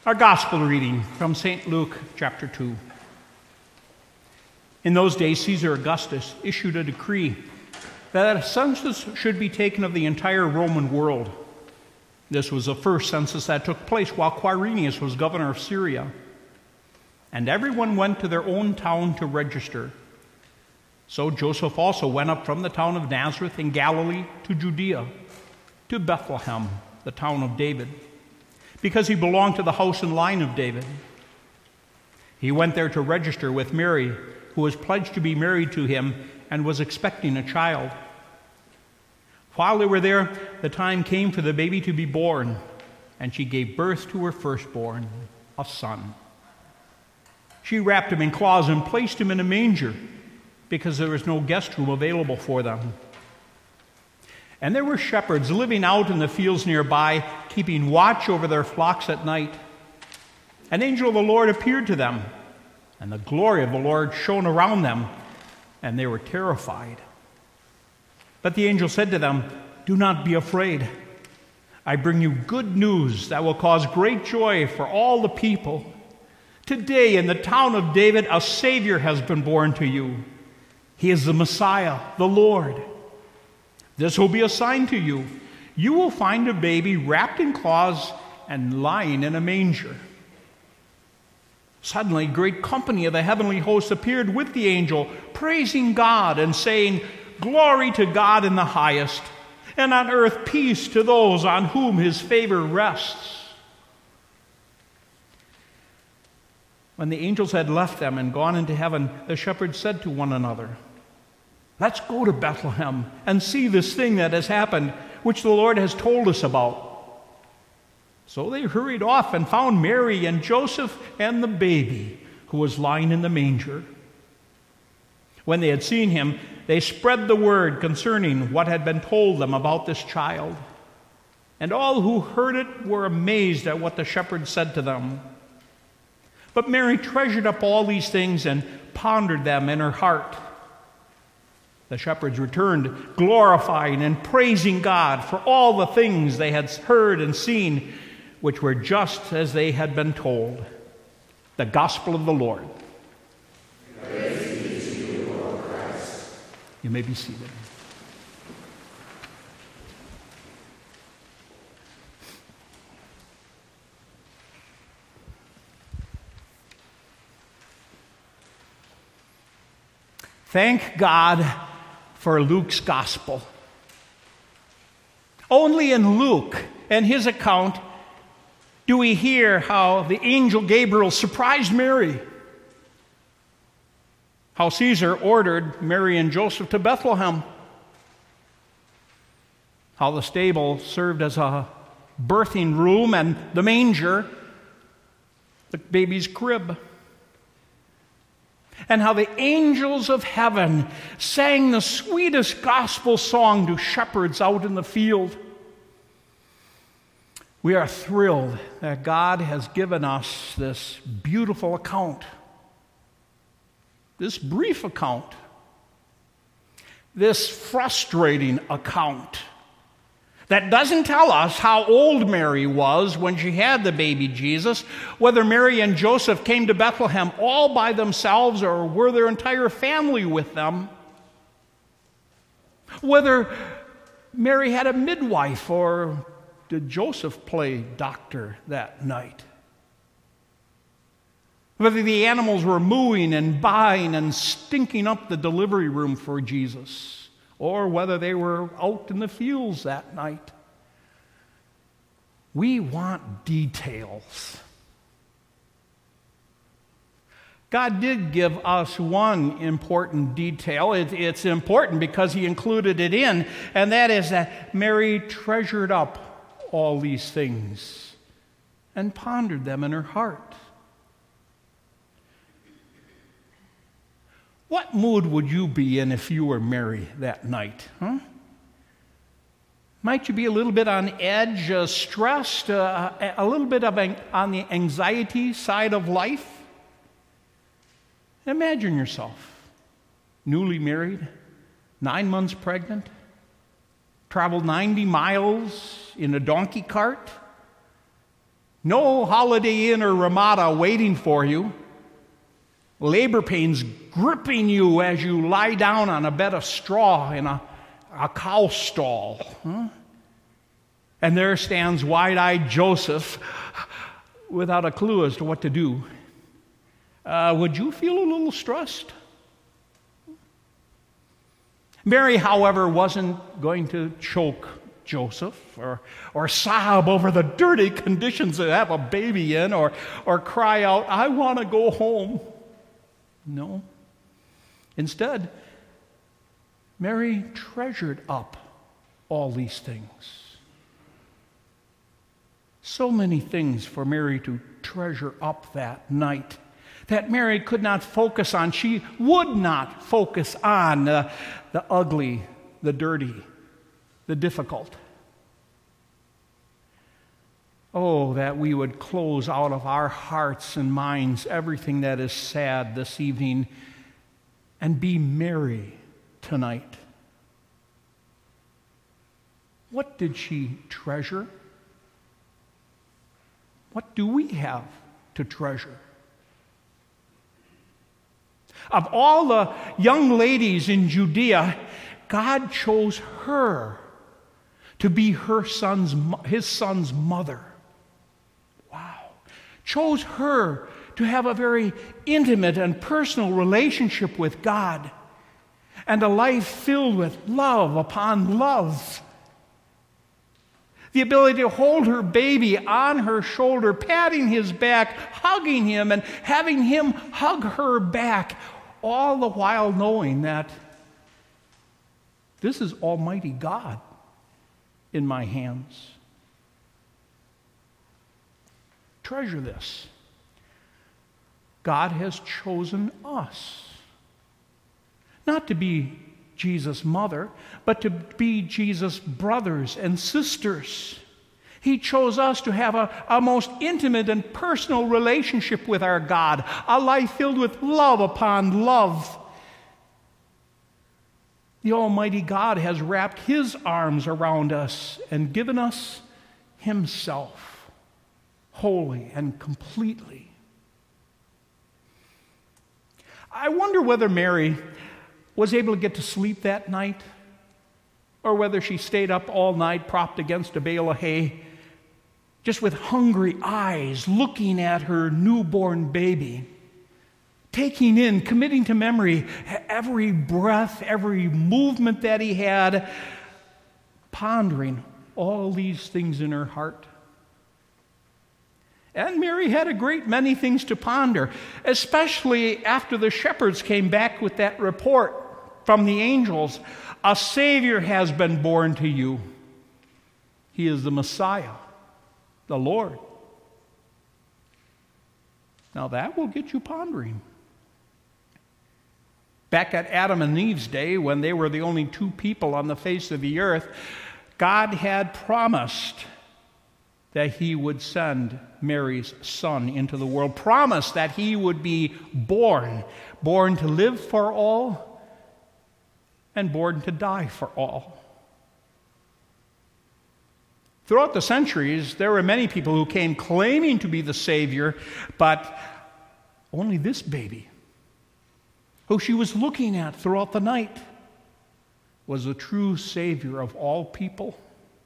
Our gospel reading from St. Luke chapter 2. In those days, Caesar Augustus issued a decree that a census should be taken of the entire Roman world. This was the first census that took place while Quirinius was governor of Syria. And everyone went to their own town to register. So Joseph also went up from the town of Nazareth in Galilee to Judea, to Bethlehem, the town of David, because he belonged to the house and line of David. He went there to register with Mary, who was pledged to be married to him and was expecting a child. While they were there, the time came for the baby to be born, and she gave birth to her firstborn, a son. She wrapped him in cloths and placed him in a manger, because there was no guest room available for them. And there were shepherds living out in the fields nearby, keeping watch over their flocks at night. An angel of the Lord appeared to them, and the glory of the Lord shone around them, and they were terrified. But the angel said to them, "Do not be afraid. I bring you good news that will cause great joy for all the people. Today in the town of David, a Savior has been born to you. He is the Messiah, the Lord. This will be a sign to you. You will find a baby wrapped in cloths and lying in a manger." Suddenly, a great company of the heavenly hosts appeared with the angel, praising God and saying, "Glory to God in the highest, and on earth peace to those on whom his favor rests." When the angels had left them and gone into heaven, the shepherds said to one another, "Let's go to Bethlehem and see this thing that has happened, which the Lord has told us about." So they hurried off and found Mary and Joseph and the baby, who was lying in the manger. When they had seen him, they spread the word concerning what had been told them about this child. And all who heard it were amazed at what the shepherds said to them. But Mary treasured up all these things and pondered them in her heart. The shepherds returned, glorifying and praising God for all the things they had heard and seen, which were just as they had been told. The Gospel of the Lord. Praise be to you, Lord Christ. You may be seated. Thank God for Luke's gospel. Only in Luke and his account do we hear how the angel Gabriel surprised Mary, how Caesar ordered Mary and Joseph to Bethlehem, how the stable served as a birthing room and the manger, the baby's crib, and how the angels of heaven sang the sweetest gospel song to shepherds out in the field. We are thrilled that God has given us this beautiful account, this brief account, this frustrating account that doesn't tell us how old Mary was when she had the baby Jesus, whether Mary and Joseph came to Bethlehem all by themselves or were their entire family with them, whether Mary had a midwife or did Joseph play doctor that night, whether the animals were mooing and baaing and stinking up the delivery room for Jesus, or whether they were out in the fields that night. We want details. God did give us one important detail. It's important because he included it in, and that is that Mary treasured up all these things and pondered them in her heart. What mood would you be in if you were Mary that night? Might you be a little bit on edge, stressed, a little bit on the anxiety side of life? Imagine yourself, newly married, 9 months pregnant, traveled 90 miles in a donkey cart, No Holiday Inn or Ramada waiting for you. Labor pains gripping you as you lie down on a bed of straw in a cow stall. And there stands wide-eyed Joseph without a clue as to what to do. Would you feel a little stressed? Mary, however, wasn't going to choke Joseph or sob over the dirty conditions to have a baby in or cry out, "I want to go home." No. Instead, Mary treasured up all these things. So many things for Mary to treasure up that night that Mary could not focus on. She would not focus on the ugly, the dirty, the difficult. Oh, that we would close out of our hearts and minds everything that is sad this evening and be merry tonight. What did she treasure? What do we have to treasure? Of all the young ladies in Judea, God chose her to be his son's mother. Wow. Chose her to have a very intimate and personal relationship with God and a life filled with love upon love. The ability to hold her baby on her shoulder, patting his back, hugging him, and having him hug her back, all the while knowing that this is Almighty God in my hands. Treasure this. God has chosen us not to be Jesus' mother, but to be Jesus' brothers and sisters. He chose us to have a most intimate and personal relationship with our God, a life filled with love upon love. The Almighty God has wrapped His arms around us and given us Himself, wholly and completely. I wonder whether Mary was able to get to sleep that night, or whether she stayed up all night propped against a bale of hay, just with hungry eyes looking at her newborn baby, taking in, committing to memory every breath, every movement that he had, pondering all these things in her heart. And Mary had a great many things to ponder, especially after the shepherds came back with that report from the angels. A Savior has been born to you. He is the Messiah, the Lord. Now that will get you pondering. Back at Adam and Eve's day, when they were the only two people on the face of the earth, God had promised that He would send Mary's Son into the world, promised that He would be born to live for all, and born to die for all. Throughout the centuries, there were many people who came claiming to be the Savior, but only this baby, who she was looking at throughout the night, was the true Savior of all people.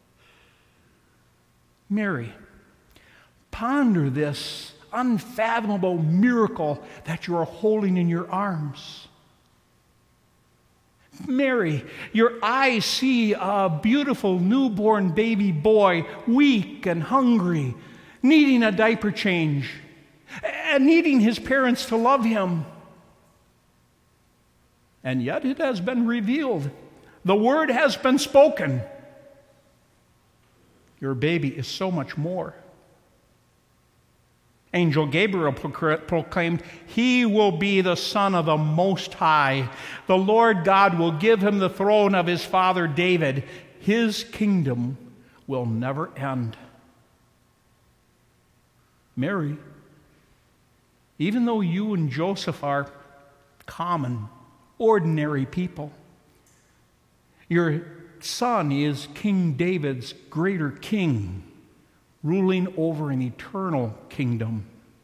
Mary, ponder this unfathomable miracle that you are holding in your arms. Mary, your eyes see a beautiful newborn baby boy, weak and hungry, needing a diaper change, and needing his parents to love him. And yet it has been revealed. The word has been spoken. Your baby is so much more. Angel Gabriel proclaimed, "He will be the Son of the Most High. The Lord God will give him the throne of his father David. His kingdom will never end." Mary, even though you and Joseph are common, ordinary people, your son is King David's greater king, ruling over an eternal kingdom.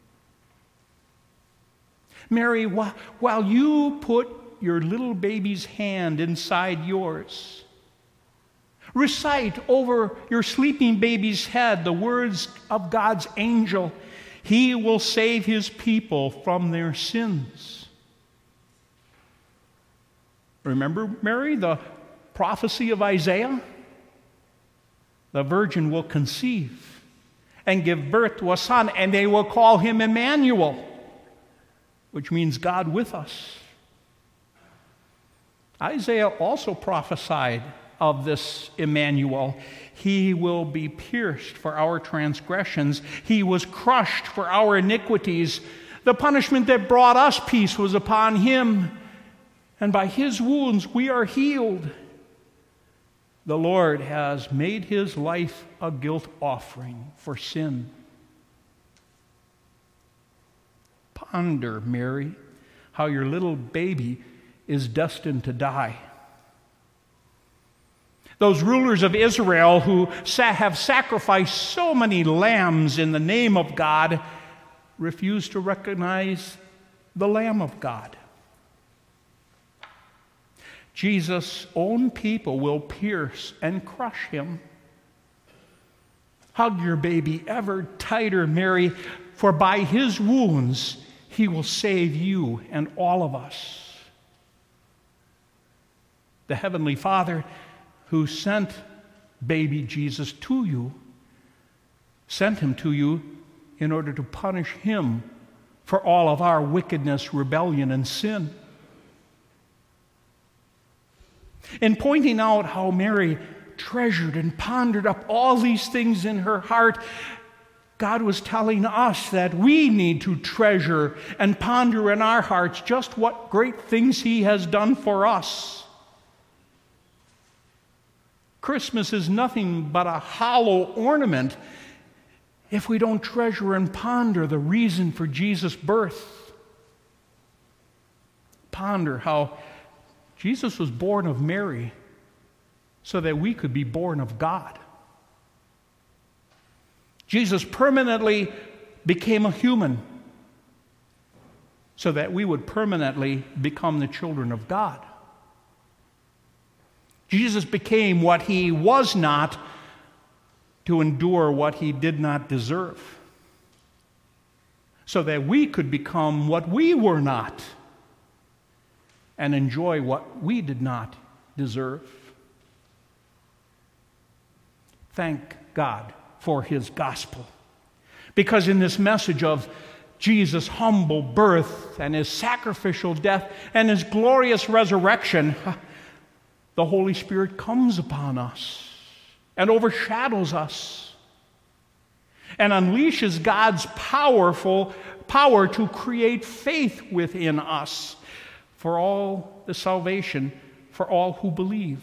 Mary, while you put your little baby's hand inside yours, recite over your sleeping baby's head the words of God's angel. He will save his people from their sins. Remember, Mary, the prophecy of Isaiah? The virgin will conceive and give birth to a son, and they will call him Emmanuel, which means God with us. Isaiah also prophesied of this Emmanuel. He will be pierced for our transgressions. He was crushed for our iniquities. The punishment that brought us peace was upon him, and by his wounds we are healed. The Lord has made his life a guilt offering for sin. Ponder, Mary, how your little baby is destined to die. Those rulers of Israel who have sacrificed so many lambs in the name of God refuse to recognize the Lamb of God. Jesus' own people will pierce and crush him. Hug your baby ever tighter, Mary, for by his wounds he will save you and all of us. The Heavenly Father who sent baby Jesus to you, sent him to you in order to punish him for all of our wickedness, rebellion, and sin. In pointing out how Mary treasured and pondered up all these things in her heart, God was telling us that we need to treasure and ponder in our hearts just what great things he has done for us. Christmas is nothing but a hollow ornament if we don't treasure and ponder the reason for Jesus' birth. Ponder how Jesus was born of Mary so that we could be born of God. Jesus permanently became a human so that we would permanently become the children of God. Jesus became what he was not to endure what he did not deserve, so that we could become what we were not and enjoy what we did not deserve. Thank God for his gospel, because in this message of Jesus' humble birth and his sacrificial death and his glorious resurrection, the Holy Spirit comes upon us and overshadows us and unleashes God's powerful power to create faith within us for all the salvation, for all who believe.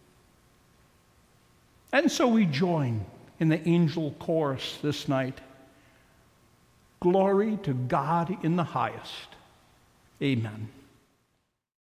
And so we join in the angel chorus this night. Glory to God in the highest. Amen.